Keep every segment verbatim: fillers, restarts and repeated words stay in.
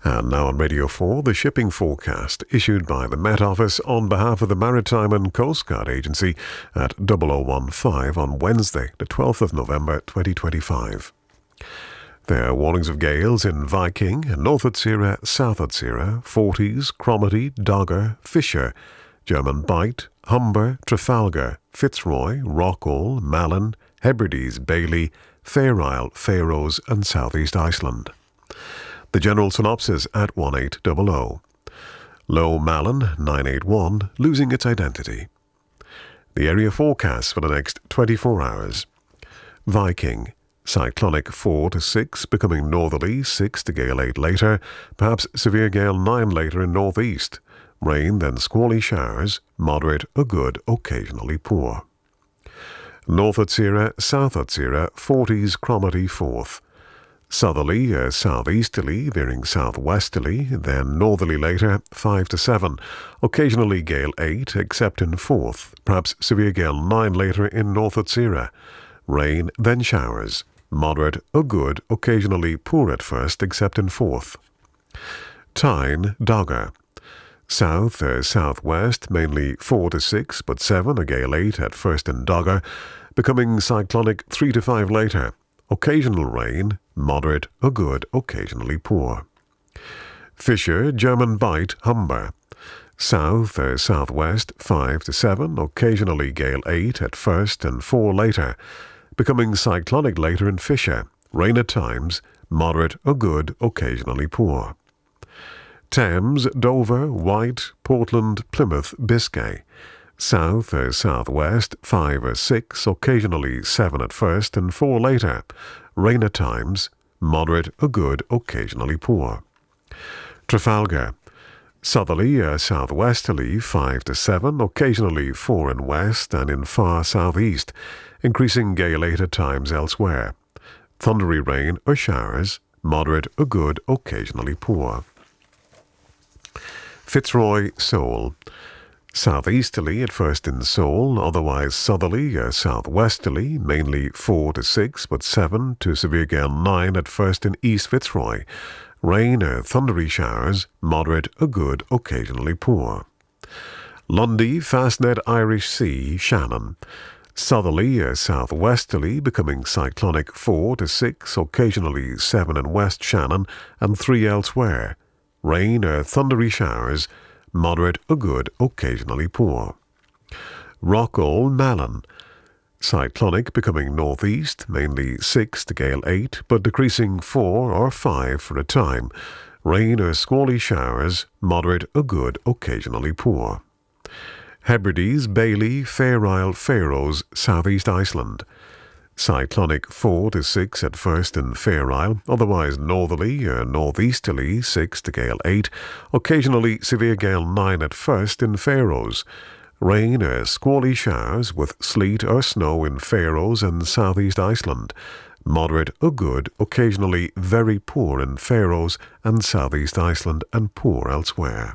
And now on Radio four, the shipping forecast issued by the Met Office on behalf of the Maritime and Coast Guard Agency at double oh one five on Wednesday, the twelfth of November twenty twenty-five. There are warnings of gales in Viking, North Otsira, South Otsira, Forties, Cromarty, Dogger, Fisher, German Bight, Humber, Trafalgar, Fitzroy, Rockall, Malin, Hebrides, Bailey, Fair Isle, Faroes and South East Iceland. The general synopsis at one eight hundred. Low Malin nine eight one, losing its identity. The area forecast for the next twenty-four hours. Viking, cyclonic four to six, becoming northerly six to gale eight later, perhaps severe gale nine later in northeast. Rain, then squally showers, moderate or good, occasionally poor. North Otsira, South Otsira, Forties, Cromarty fourth. Southerly or southeasterly, veering southwesterly, then northerly later, five to seven. Occasionally gale eight, except in fourth. Perhaps severe gale nine later in North Otsira. Rain, then showers. Moderate or good, occasionally poor at first, except in fourth. Tyne, Dogger. South or southwest, mainly four to six, but seven, a gale eight at first in Dogger. Becoming cyclonic three to five later. Occasional rain, moderate or good, occasionally poor. Fisher, German Bight, Humber. South or southwest, five to seven, occasionally gale eight at first and four later. Becoming cyclonic later in Fisher. Rain at times, moderate or good, occasionally poor. Thames, Dover, White, Portland, Plymouth, Biscay. South or southwest, five or six, occasionally seven at first and four later. Rain at times, moderate or good, occasionally poor. Trafalgar, southerly or southwesterly, five to seven, occasionally four in west and in far southeast, increasing gale eight at times elsewhere. Thundery rain or showers, moderate or good, occasionally poor. Fitzroy, Seoul. Southeasterly at first in Seoul, otherwise southerly or southwesterly, mainly four to six, but seven to severe gale nine at first in East Fitzroy. Rain or thundery showers, moderate or good, occasionally poor. Lundy, Fastnet, Irish Sea, Shannon. Southerly or southwesterly, becoming cyclonic four to six, occasionally seven in West Shannon and three elsewhere. Rain or thundery showers, moderate or good, occasionally poor. Rockall, Malin. Cyclonic becoming northeast, mainly six to gale eight, but decreasing four or five for a time. Rain or squally showers, moderate or good, occasionally poor. Hebrides, Bailey, Fair Isle, Faroes, Southeast Iceland. Cyclonic four to six at first in Fair Isle, otherwise northerly or northeasterly six to gale eight, occasionally severe gale nine at first in Faroes. Rain or squally showers with sleet or snow in Faroes and Southeast Iceland. Moderate or good, occasionally very poor in Faroes and Southeast Iceland and poor elsewhere.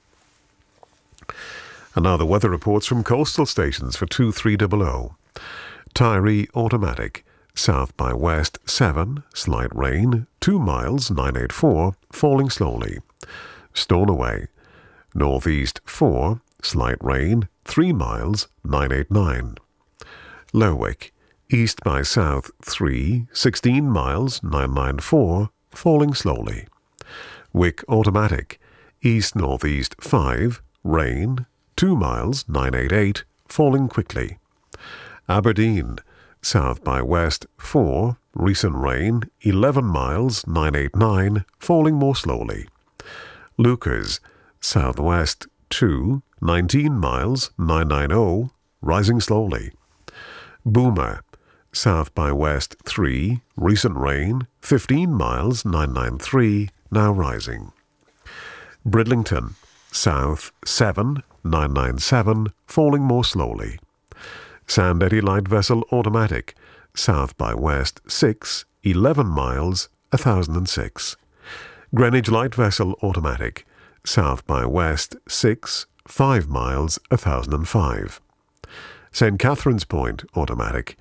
And now the weather reports from coastal stations for two three hundred. Tyree, automatic. South by west, seven. Slight rain. two miles, nine eight four. Falling slowly. Stornoway. Northeast, four. Slight rain. three miles, nine eight nine. Lerwick. East by south, three. sixteen miles, nine nine four. Falling slowly. Wick, automatic. East-northeast, five. Rain. two miles, nine eight eight. Falling quickly. Aberdeen, south by west, four, recent rain, eleven miles, nine eight nine, falling more slowly. Lucas, southwest, two, nineteen miles, nine ninety, rising slowly. Boomer, south by west, three, recent rain, fifteen miles, nine ninety-three, now rising. Bridlington, south, seven, nine ninety-seven, falling more slowly. Sandetti light vessel automatic, south by west six, eleven miles, one thousand six. Greenwich light vessel automatic, south by west six, five miles, one thousand five. Saint Catherine's Point automatic,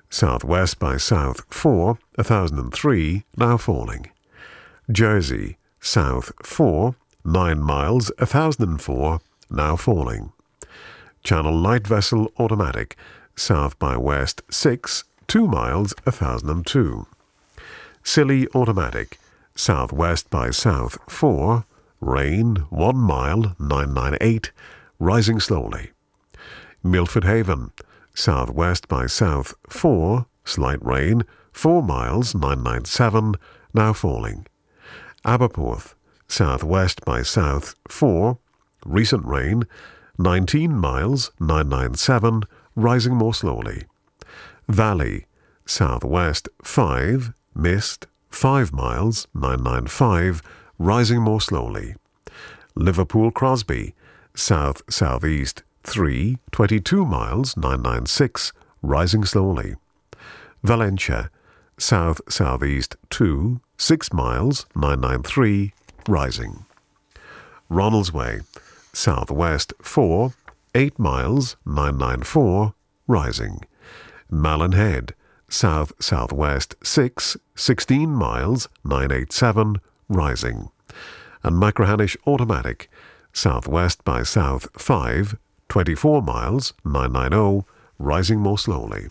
southwest by south four, one thousand three, now falling. Jersey, south four, nine miles, one thousand four, now falling. Channel light vessel automatic, south by west six, two miles, one thousand two. Scilly automatic, southwest by south four, rain one mile, nine ninety-eight, rising slowly. Milford Haven, southwest by south four, slight rain, four miles, nine ninety-seven, now falling. Aberporth, southwest by south four, recent rain, nineteen miles, nine ninety-seven, rising more slowly. Valley, southwest five, mist, five miles, nine ninety-five, rising more slowly. Liverpool Crosby, south-southeast three, twenty-two miles, nine ninety-six, rising slowly. Valentia, south-southeast two, six miles, nine ninety-three, rising. Ronaldsway, southwest four, eight miles, nine ninety-four, rising. Malin Head, south-southwest six, sixteen miles, nine eighty-seven, rising. And Machrihanish automatic, southwest by south five, twenty-four miles, nine ninety, rising more slowly.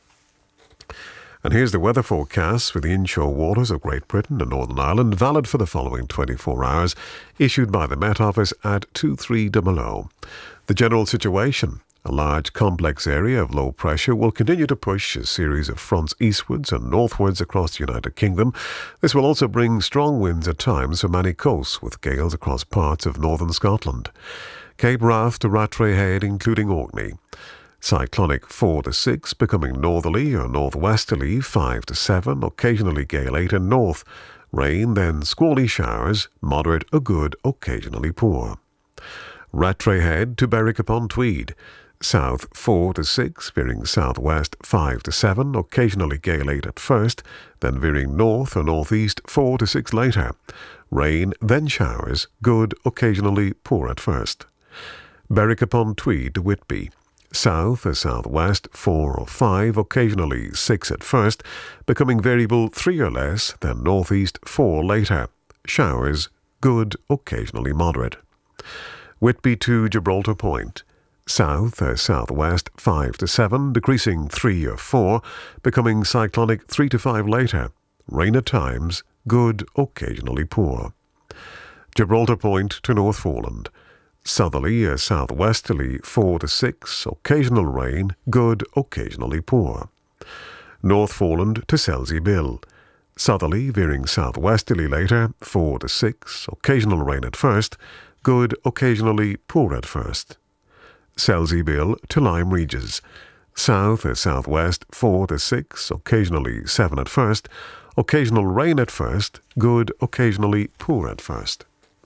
And here's the weather forecast for the inshore waters of Great Britain and Northern Ireland, valid for the following twenty-four hours, issued by the Met Office at two three zero zero. The general situation: a large complex area of low pressure will continue to push a series of fronts eastwards and northwards across the United Kingdom. This will also bring strong winds at times for many coasts, with gales across parts of northern Scotland. Cape Wrath to Rattray Head, including Orkney. Cyclonic four to six, becoming northerly or northwesterly five to seven, occasionally gale eight and north. Rain, then squally showers, moderate or good, occasionally poor. Rattray Head to Berwick-upon-Tweed. South four to six, veering southwest five to seven, occasionally gale eight at first, then veering north or northeast four to six later. Rain, then showers, good, occasionally poor at first. Berwick-upon-Tweed to Whitby. South or southwest four or five, occasionally six at first, becoming variable three or less, then northeast four later. Showers, good, occasionally moderate. Whitby to Gibraltar Point. South or southwest five to seven, decreasing three or four, becoming cyclonic three to five later. Rain at times, good, occasionally poor. Gibraltar Point to North Foreland. Southerly or southwesterly four to six, occasional rain, good, occasionally poor. North Foreland to Selsey Bill. Southerly, veering southwesterly later, four to six, occasional rain at first, good, occasionally poor at first. Selsey Bill to Lyme Regis. South or southwest four to six, occasionally seven at first, occasional rain at first, good, occasionally poor at first.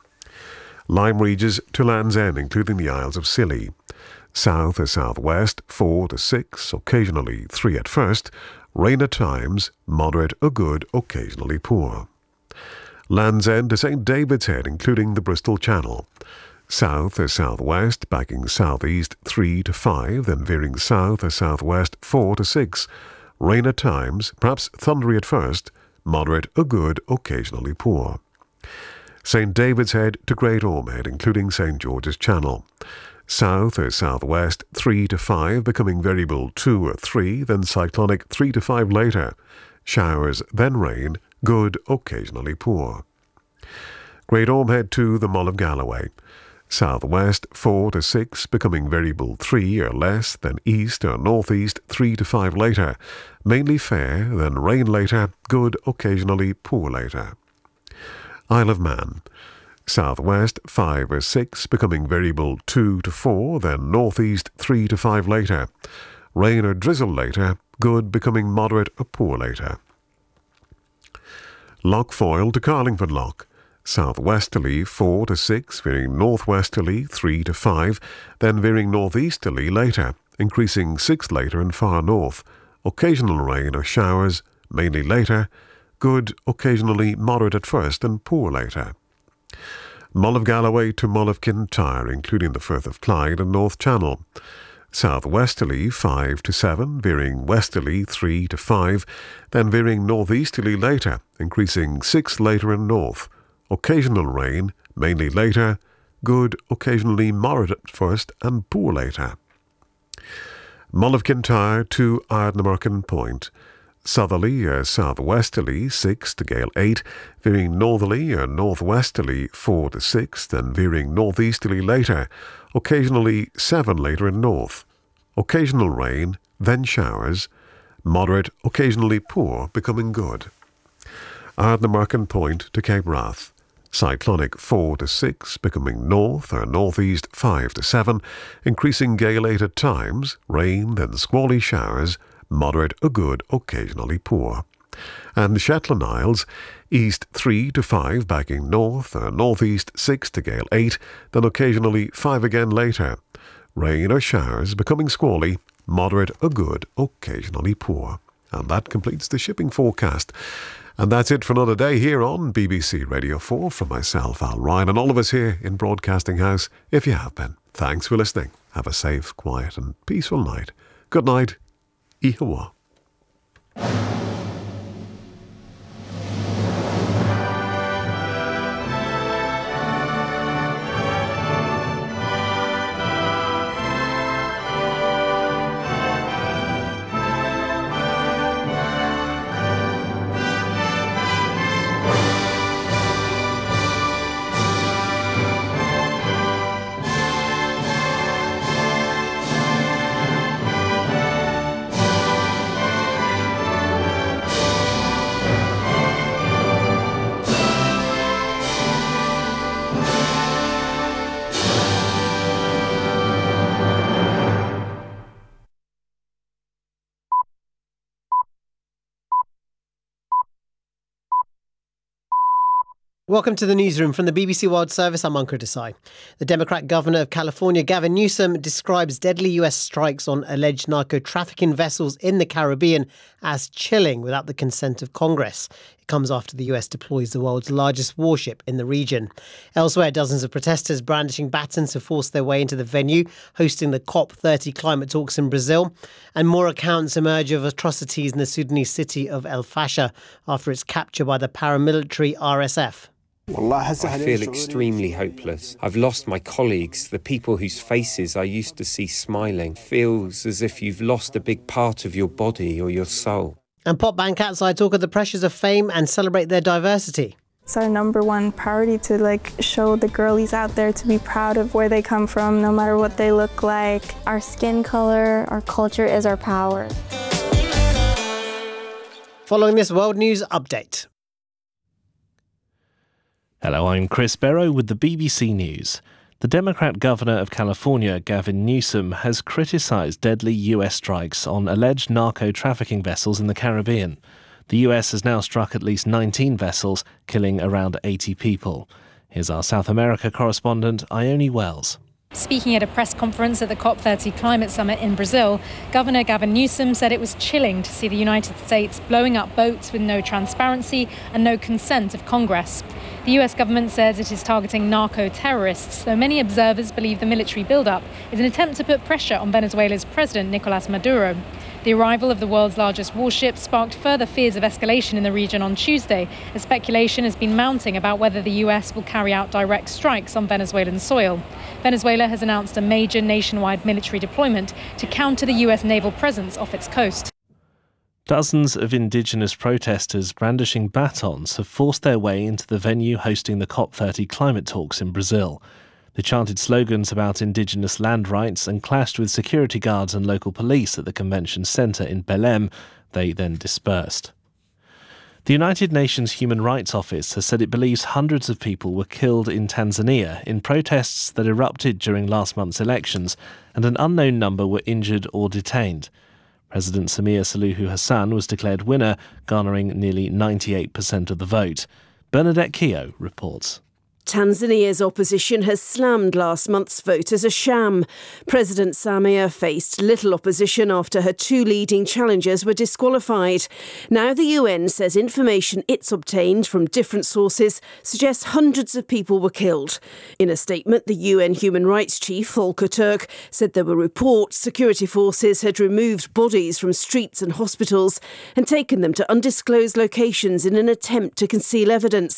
Lyme Regis to Land's End, including the Isles of Scilly. South or southwest four to six, occasionally three at first, rain at times, moderate or good, occasionally poor. Land's End to Saint David's Head, including the Bristol Channel. South or southwest, backing southeast three to five, then veering south or southwest four to six. Rain at times, perhaps thundery at first, moderate or good, occasionally poor. Saint David's Head to Great Orme Head, including Saint George's Channel. South or southwest three to five, becoming variable two or three, then cyclonic three to five later. Showers, then rain, good, occasionally poor. Great Orme Head to the Mull of Galloway. Southwest four to six, becoming variable three or less, then east or northeast three to five later. Mainly fair, then rain later, good, occasionally poor later. Isle of Man. Southwest five or six, becoming variable two to four, then northeast three to five later. Rain or drizzle later, good, becoming moderate or poor later. Loch Foyle to Carlingford Loch. Southwesterly four to six, veering northwesterly three to five, then veering northeasterly later, increasing six later and far north. Occasional rain or showers, mainly later. Good, occasionally moderate at first and poor later. Mull of Galloway to Mull of Kintyre, including the Firth of Clyde and North Channel. Southwesterly five to seven, veering westerly three to five, then veering northeasterly later, increasing six later and north. occasional rain, mainly later, good, occasionally moderate at first and poor later. Mull of Kintyre to Ardnamurchan Point. Southerly or southwesterly six to gale eight, veering northerly or northwesterly four to six, and veering northeasterly later, occasionally seven later in north. Occasional rain, then showers, moderate, occasionally poor, becoming good. Ardnamurchan Point to Cape Wrath. Cyclonic four to six, becoming north or northeast five to seven, increasing gale eight at times, rain, then squally showers, moderate or good, occasionally poor. And the Shetland Isles, east three to five, backing north or northeast six to gale eight, then occasionally five again later. Rain or showers, becoming squally, moderate or good, occasionally poor. And that completes the shipping forecast. And that's it for another day here on B B C Radio four from myself, Al Ryan, and all of us here in Broadcasting House. If you have been, thanks for listening. Have a safe, quiet and peaceful night. Good night. Ihawa. Welcome to the newsroom from the B B C World Service. I'm Ankur Desai. The Democrat governor of California, Gavin Newsom, describes deadly U S strikes on alleged narco-trafficking vessels in the Caribbean as chilling without the consent of Congress. It comes after the U S deploys the world's largest warship in the region. Elsewhere, dozens of protesters brandishing batons have forced their way into the venue hosting the COP thirty climate talks in Brazil. And more accounts emerge of atrocities in the Sudanese city of El Fasher after its capture by the paramilitary R S F. I feel extremely hopeless. I've lost my colleagues, the people whose faces I used to see smiling. It feels as if you've lost a big part of your body or your soul. And Pop Band Cat's Eye talk of the pressures of fame and celebrate their diversity. It's our number one priority to like show the girlies out there to be proud of where they come from, no matter what they look like. Our skin color, our culture is our power. Following this World News Update. Hello, I'm Chris Barrow with the B B C News. The Democrat governor of California, Gavin Newsom, has criticised deadly U S strikes on alleged narco-trafficking vessels in the Caribbean. The U S has now struck at least nineteen vessels, killing around eighty people. Here's our South America correspondent, Ione Wells. Speaking at a press conference at the COP thirty climate summit in Brazil, Governor Gavin Newsom said it was chilling to see the United States blowing up boats with no transparency and no consent of Congress. The U S government says it is targeting narco-terrorists, though many observers believe the military build-up is an attempt to put pressure on Venezuela's President Nicolás Maduro. The arrival of the world's largest warship sparked further fears of escalation in the region on Tuesday, as speculation has been mounting about whether the U S will carry out direct strikes on Venezuelan soil. Venezuela has announced a major nationwide military deployment to counter the U S naval presence off its coast. Dozens of indigenous protesters brandishing batons have forced their way into the venue hosting the COP thirty climate talks in Brazil. They chanted slogans about indigenous land rights and clashed with security guards and local police at the convention centre in Belém. They then dispersed. The United Nations Human Rights Office has said it believes hundreds of people were killed in Tanzania in protests that erupted during last month's elections, and an unknown number were injured or detained. President Samia Suluhu Hassan was declared winner, garnering nearly ninety-eight percent of the vote. Bernadette Keogh reports. Tanzania's opposition has slammed last month's vote as a sham. President Samia faced little opposition after her two leading challengers were disqualified. Now the U N says information it's obtained from different sources suggests hundreds of people were killed. In a statement, the U N Human Rights Chief, Volker Turk, said there were reports security forces had removed bodies from streets and hospitals and taken them to undisclosed locations in an attempt to conceal evidence.